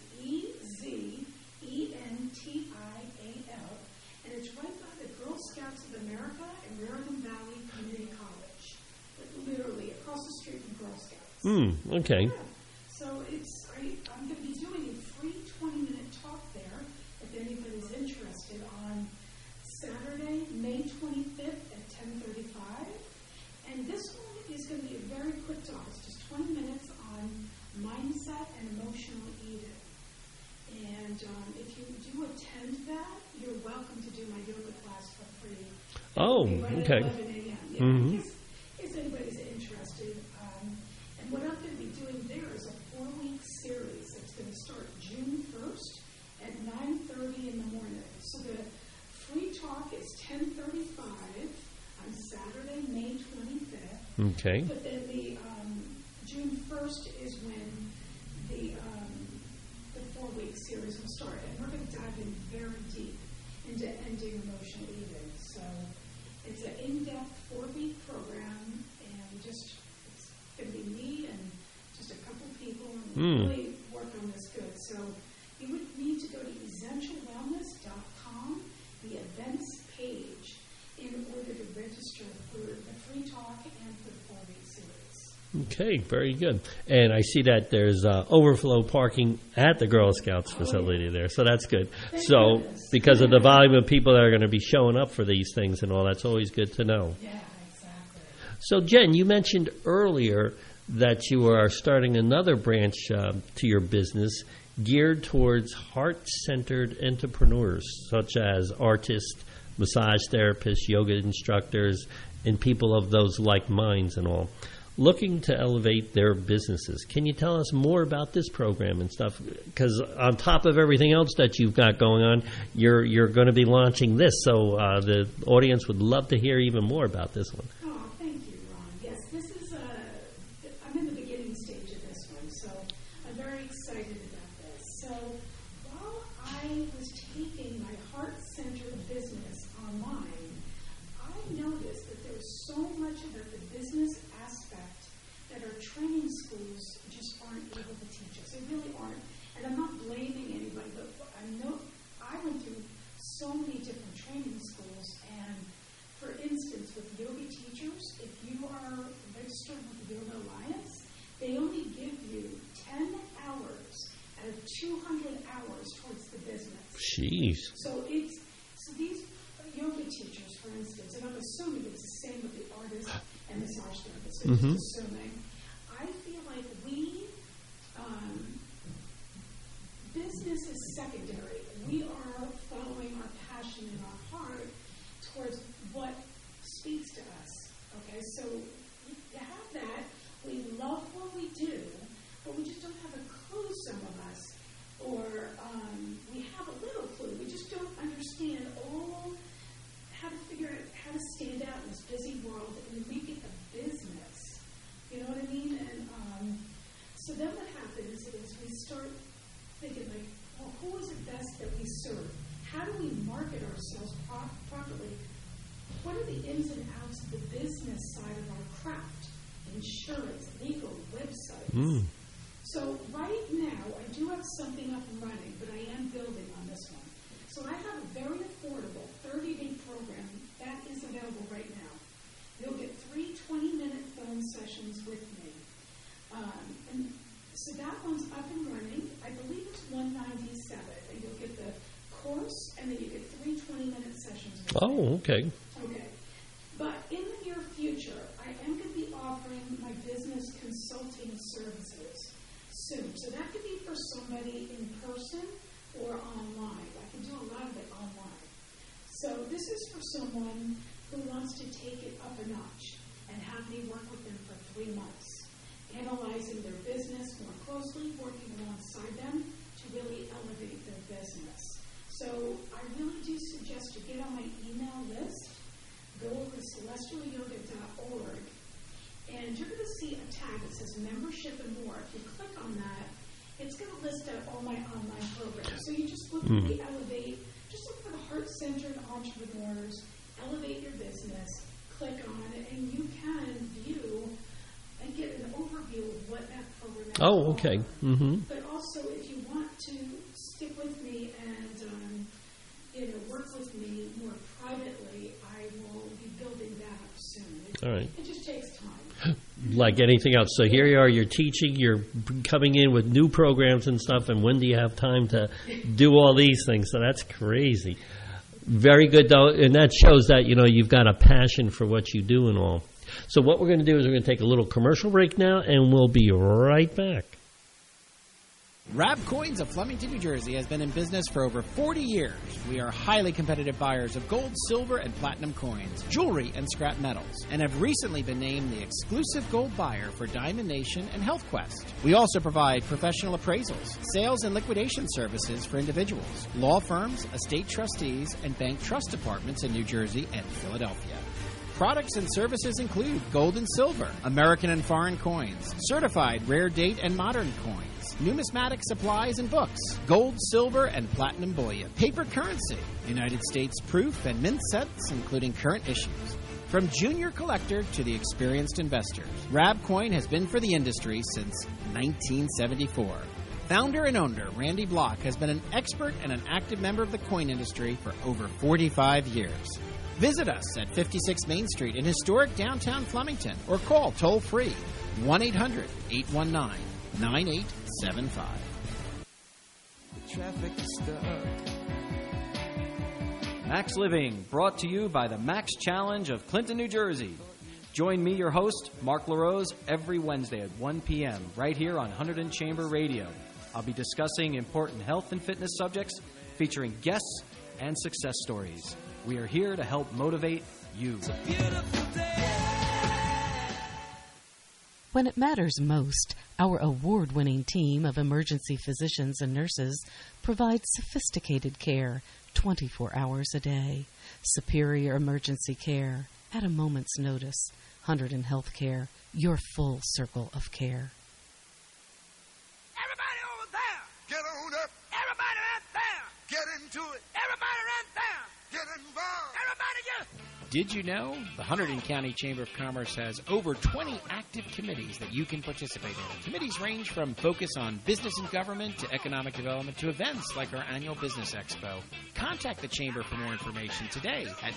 EZENTIAL, and it's right by the Girl Scouts of America and Raritan Valley Community College, literally across the street from Girl Scouts. Okay. Yeah. So I'm going to be doing a free 20-minute talk there if anybody's interested on Saturday, May 25th at 10:35. And this one is going to be a very quick talk. It's just 20 minutes on mindset and emotional eating. And if you do attend that, you're welcome to do my yoga class for free. Oh, okay. At 11 a.m. Yeah, in case anybody's interested. And what I'm going to be doing there is a 4-week series that's going to start June 1st at 9:30 in the morning. So the free talk is 10:35 on Saturday, May 25th. Okay. But then the June 1st is when the 4-week series will start. And we're going to dive in very deep into ending emotional eating. So it's an in-depth 4-week program, and it's going to be me and just a couple people, and we'll really work on this good. So you would need to go to essentialwellness.com, the events page, in order to register for the free talk and for the 4-week series. Okay, very good. And I see that there's overflow parking at the Girl Scouts facility there, so that's good. So because of the volume of people that are going to be showing up for these things and all, that's always good to know. Yeah, exactly. So, Jen, you mentioned earlier that you are starting another branch to your business geared towards heart-centered entrepreneurs, such as artists, massage therapists, yoga instructors, and people of those like minds and all, looking to elevate their businesses. Can you tell us more about this program and stuff? Because on top of everything else that you've got going on, you're going to be launching this, so the audience would love to hear even more about this one. Oh, thank you, Ron. Yes, this is I'm in the beginning stage of this one, so I'm very excited about this. So while I instance, and I'm assuming it's the same with the artist and massage therapist, so Mhm. just assuming, I feel like business is secondary. We are following our passion in our heart towards what speaks to us. Okay, so you have that. We love what we do, but we just don't have a clue, some of us. Or we have a little clue. We just don't understand how to figure out how to stand out in this busy world and make it a business. You know what I mean? And so then what happens is we start thinking like, well, who is it best that we serve? How do we market ourselves properly? What are the ins and outs of the business side of our craft? Insurance, legal, websites. So right now, I do have something up and running, but I am building on this one. So I have a very affordable 30-day program that is available right now. You'll get 3 20-minute phone sessions with me. And so that one's up and running. I believe it's $197. And you'll get the course, and then you get 3 20-minute sessions with me. Oh, okay. Okay. But in the near future, I am going to be offering my business consulting services soon. So that could be for somebody in person or online. I can do a lot of it online. So this is for someone who wants to take it up a notch and have me work with them for 3 months, analyzing their business more closely, working alongside them to really elevate their business. So I really do suggest you get on my email list, go over to celestialyoga.org, and you're going to see a tab that says membership and more. If you click on that, it's going to list out all my online programs. So you just look at the Elevate, just look for the heart-centered entrepreneurs, elevate your business, click on it, and you can view and get an overview of what that program is. Oh, okay. Mm-hmm. But also, if you want to stick with me and work with me more privately, I will be building that up soon. All right. It just takes time. Like anything else. So here you are, you're teaching, you're coming in with new programs and stuff, and when do you have time to do all these things? So that's crazy. Very good, though, and that shows that, you've got a passion for what you do and all. So what we're going to do is we're going to take a little commercial break now, and we'll be right back. Rab Coins of Flemington, New Jersey has been in business for over 40 years. We are highly competitive buyers of gold, silver, and platinum coins, jewelry, and scrap metals, and have recently been named the exclusive gold buyer for Diamond Nation and Health Quest. We also provide professional appraisals, sales and liquidation services for individuals, law firms, estate trustees, and bank trust departments in New Jersey and Philadelphia. Products and services include gold and silver, American and foreign coins, certified rare date and modern coins, numismatic supplies and books, gold, silver, and platinum bullion, paper currency, United States proof and mint sets, including current issues. From junior collector to the experienced investors, Rab Coin has been for the industry since 1974. Founder and owner Randy Block has been an expert and an active member of the coin industry for over 45 years. Visit us at 56 Main Street in historic downtown Flemington or call toll-free 1-800-819-9875. Traffic stuck. Max Living, brought to you by the Max Challenge of Clinton, New Jersey. Join me, your host, Mark LaRose, every Wednesday at 1 p.m. right here on Hunterdon Chamber Radio. I'll be discussing important health and fitness subjects featuring guests and success stories. We are here to help motivate you. When it matters most, our award-winning team of emergency physicians and nurses provides sophisticated care 24 hours a day. Superior emergency care at a moment's notice. Hunterdon Healthcare, your full circle of care. Everybody over there! Get on up! Everybody right there! Get into it! Everybody right there! Get involved! Everybody get... Did you know the Hunterdon County Chamber of Commerce has over 20 active committees that you can participate in? Committees range from focus on business and government to economic development to events like our annual Business Expo. Contact the Chamber for more information today at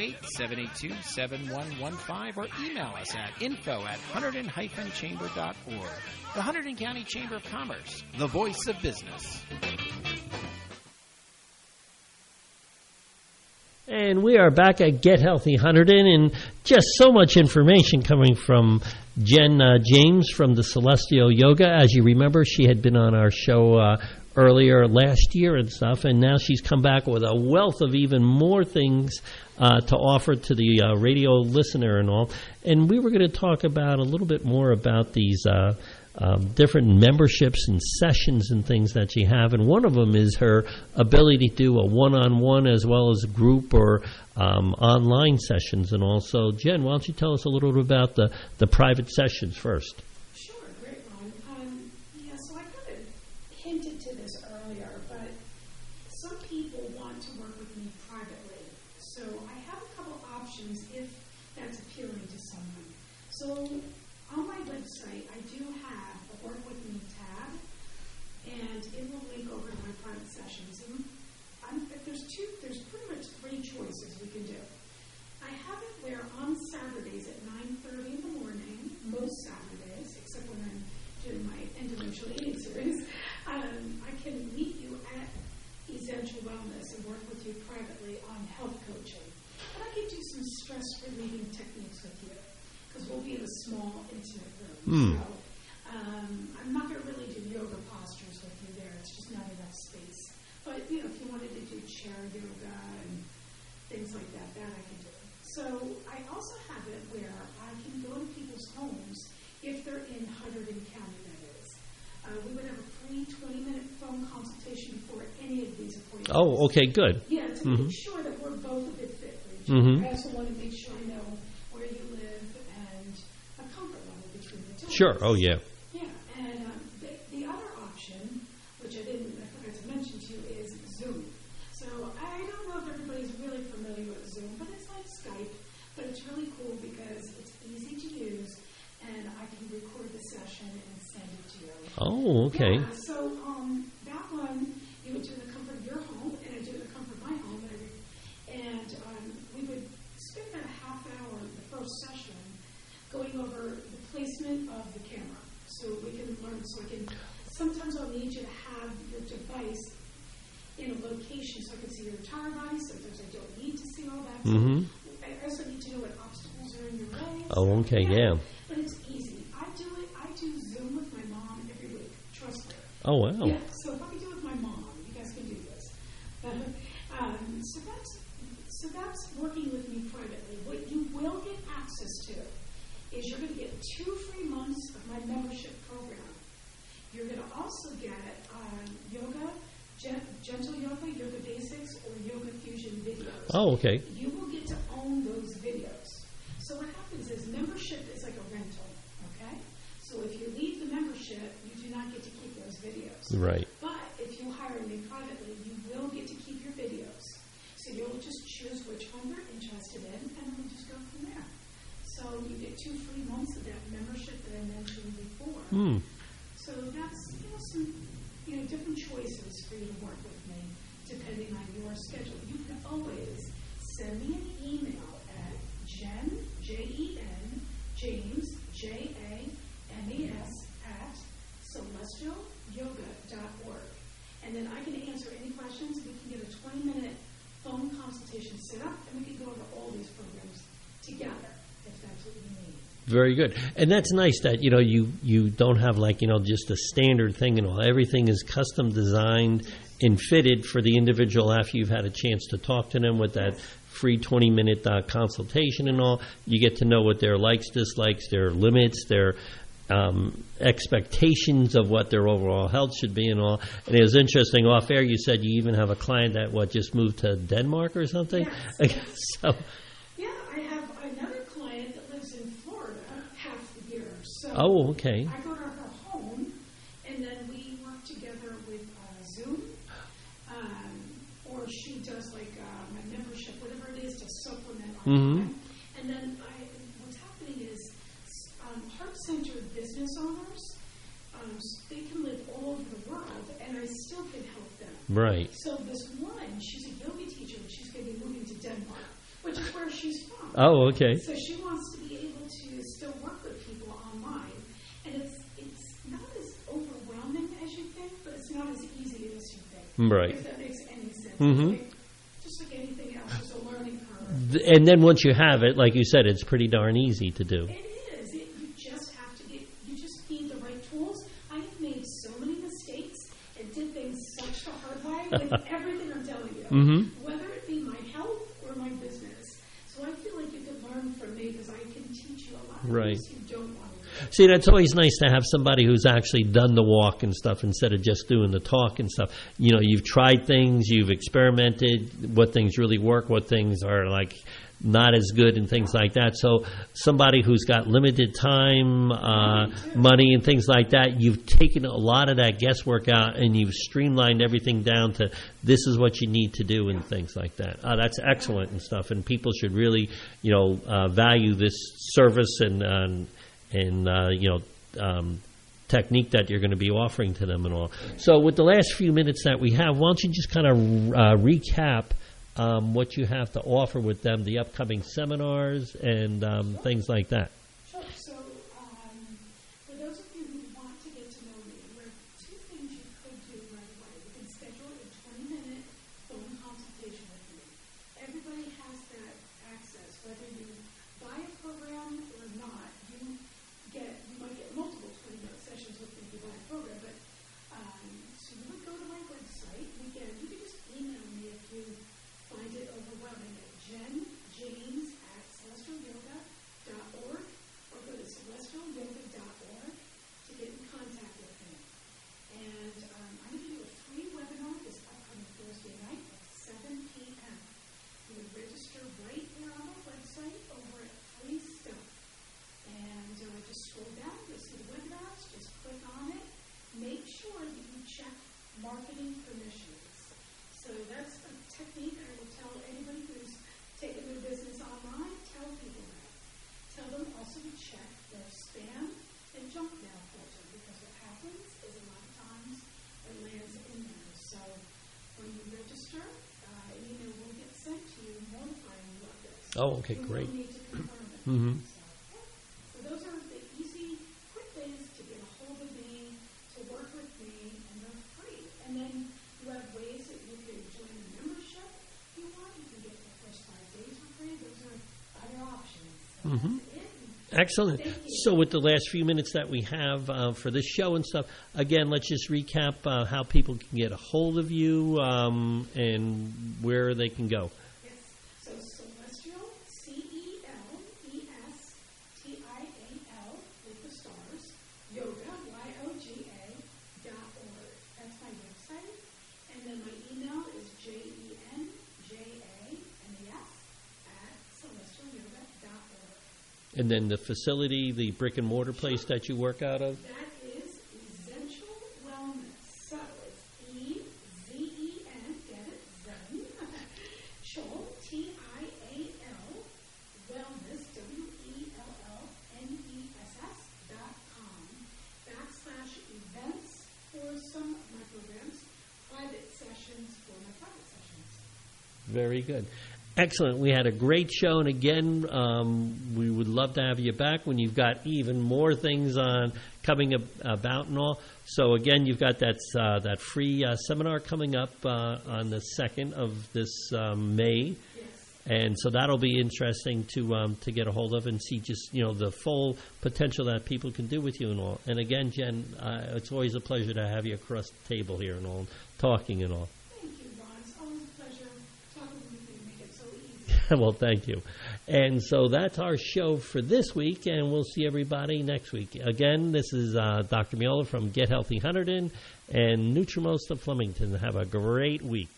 908-782-7115 or email us at info@hunterdon-chamber.org. The Hunterdon County Chamber of Commerce, the voice of business. And we are back at Get Healthy Hunterdon, and just so much information coming from Jen James from the Celestial Yoga. As you remember, she had been on our show earlier last year and stuff, and now she's come back with a wealth of even more things to offer to the radio listener and all. And we were going to talk about a little bit more about these different memberships and sessions and things that you have, and one of them is her ability to do a one-on-one as well as group or online sessions and all. So, Jen, why don't you tell us a little bit about the private sessions first? Sure, great, Ron. Yeah, so I kind of hinted to this earlier, but some people want to work with me privately. So I have a couple options if that's appealing to someone. So on my website, I do have a Work With Me tab, and it will link over to my private sessions. And there's pretty much three choices we can do. I have it where on Saturdays at 9:30 in the morning, most Saturdays, except when I'm doing my endometrial eating series, I can meet you at Essential Wellness and work with you privately on health coaching. And I can do some stress relieving techniques with you, because we'll be in a small, intimate room. So I'm not going to really do yoga postures with you there. It's just not enough space. But, if you wanted to do chair yoga and things like that, that I can do. So I also have it where I can go to people's homes if they're in Hunterdon County, that is. We would have a free 20-minute phone consultation before any of these appointments. Oh, okay, good. Yeah, to make sure that we're both a good fit for each other. I also want to make sure I know where you live and a comfort level between the two. Sure. Oh, yeah. Yeah, and the other option, which I forgot to mention to you, is Zoom. So I don't know if everybody's really familiar with Zoom, but it's like Skype, but it's really cool because it's easy to use, and I can record the session and send it to you. Oh, okay. Yeah, so that one, you would do in the comfort of your home, and I do it in the comfort of my home, and we would spend about a half hour in the first session going over the placement of the camera. So we can learn, sometimes I'll need you to have your device in a location so I can see your entire body. Sometimes I don't need to see all that. Mm-hmm. So I also need to know what obstacles are in your way. Oh, okay, yeah. But it's easy. I do Zoom with my mom every week. Trust me. Oh, wow. Yeah, so if I can do it with my mom, you guys can do this. So that's working with me privately. What you will get access to is you're going to get 2 free months of my membership program. You're going to also get yoga, gentle yoga, yoga basics, or yoga fusion videos. Oh, okay. You will get to own those videos. So what happens is membership is like a rental, okay? So if you leave the membership, you do not get to keep those videos. Right. But if you hire me privately, you will get to keep your videos. So you'll just choose which one you're interested in, and we'll just go from there. So you get 2 free months of that membership that I mentioned before. So that's some different choices for you to work with me, depending on your schedule. You can always send me an email at Jen, Jen, James, JAMES, at celestialyoga.org. And then I can answer any questions. We can get a 20-minute phone consultation set up, and we can go over all these programs together, if that's what you need. Very good. And that's nice that, you don't have just a standard thing and all. Everything is custom designed and fitted for the individual after you've had a chance to talk to them with that free 20-minute consultation and all. You get to know what their likes, dislikes, their limits, their expectations of what their overall health should be and all. And it was interesting, off air you said you even have a client that just moved to Denmark or something? Yes. So. Yeah, I have another client that lives in Florida half the year. So oh, okay. I go to her home, and then we work together with Zoom, or she does my membership, whatever it is, to supplement our time. And then what's happening is heart-centered business owners, they can live all over the world, and I still can help them. Right. So this one, she's a yoga teacher, and she's going to be moving to Denmark, which is where she's from. Oh, okay. So she wants to be able to still work with people online, and it's not as overwhelming as you think, but it's not as easy as you think. Right. If that makes any sense. Mm-hmm. Just like anything else, there's a learning And then once you have it, like you said, it's pretty darn easy to do. It is. You just have to get, you just need the right tools. I have made so many mistakes and did things such the hard way with everything I'm telling you, Mm-hmm. whether it be my health or my business. So I feel like you could learn from me because I can teach you a lot of Right. things you don't want to do. See, that's always nice to have somebody who's actually done the walk and stuff instead of just doing the talk and stuff. You know, you've tried things, you've experimented, what things really work, what things are like not as good and things like that. So somebody who's got limited time, money and things like that, you've taken a lot of that guesswork out and you've streamlined everything down to this is what you need to do and things like that. That's excellent and stuff. And people should really, value this service and technique that you're going to be offering to them and all. So with the last few minutes that we have, why don't you just kind of recap what you have to offer with them, the upcoming seminars and things like that. Sure. So, for those of you who want to get to know me, there are two things you could do right away. You can schedule a 20-minute phone consultation with me. Everybody has that access, whether you buy a program or not. You might get multiple 20-minute sessions with me if you buy a program. But so you would go to my website. You can just email me if you find it overwhelming at jenjames@celestialyoga.org or go to celestialyoga.org to get in contact with me. And I'm going to do a free webinar this upcoming Thursday night at 7 p.m. You would register right there on our website over at Free Stuff. And just scroll down, you'll see the webinars, just click on it. Make sure that you check marketing permissions. So that's a technique I will tell anybody who's taking their business online. Tell people that. Tell them also to check their spam and junk mail filter because what happens is a lot of times it lands in there. So when you register, an email will get sent to you notifying you of this. Oh, okay, You great. will need to confirm it. Mm-hmm. So those are the easy, quick ways to get a hold of me, to work with me, and they're free. And then you have ways that you can join a membership if you want. You can get the first 5 days for free. Those are other options. So Mm-hmm. that's it. Excellent. Thank you. So with the last few minutes that we have for this show and stuff, again, let's just recap how people can get a hold of you and where they can go. Yes. So Celestial, CELESTIAL, with the stars, yoga, YOGA.org. That's my website. And then my email is JENJAMES@celestialyoga.org. And then the facility, the brick and mortar place that you work out of. That is Essential Wellness. So it's EZEN, get it? Zen. Chol, TIAL, Wellness, WELLNESS.com/events for some of my programs, private sessions for my private sessions. Very good. Excellent. We had a great show, and again, we would love to have you back when you've got even more things on coming about and all. So again, you've got that free seminar coming up on the 2nd of this May, and so that'll be interesting to get a hold of and see just the full potential that people can do with you and all. And again, Jen, it's always a pleasure to have you across the table here and all, talking and all. Well, thank you. And so that's our show for this week, and we'll see everybody next week. Again, this is Dr. Miola from Get Healthy Hunterdon and Nutrimost of Flemington. Have a great week.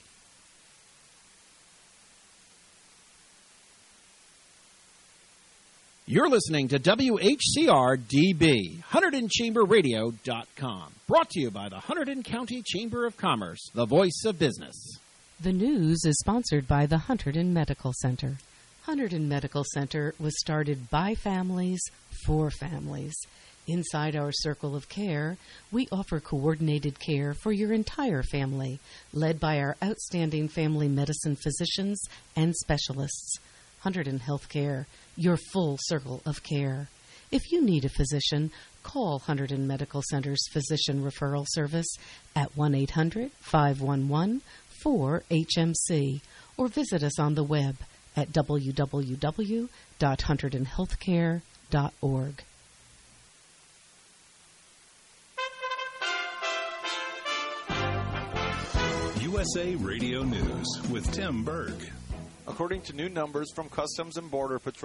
You're listening to WHCR-DB, HunterdonChamberRadio.com. Brought to you by the Hunterdon County Chamber of Commerce, the voice of business. The news is sponsored by the Hunterdon Medical Center. Hunterdon Medical Center was started by families for families. Inside our circle of care, we offer coordinated care for your entire family, led by our outstanding family medicine physicians and specialists. Hunterdon Healthcare, your full circle of care. If you need a physician, call Hunterdon Medical Center's Physician Referral Service at 1-800-511-4HMC or visit us on the web at www.hunterdonhealthcare.org. USA Radio News with Tim Berg. According to new numbers from Customs and Border Patrol,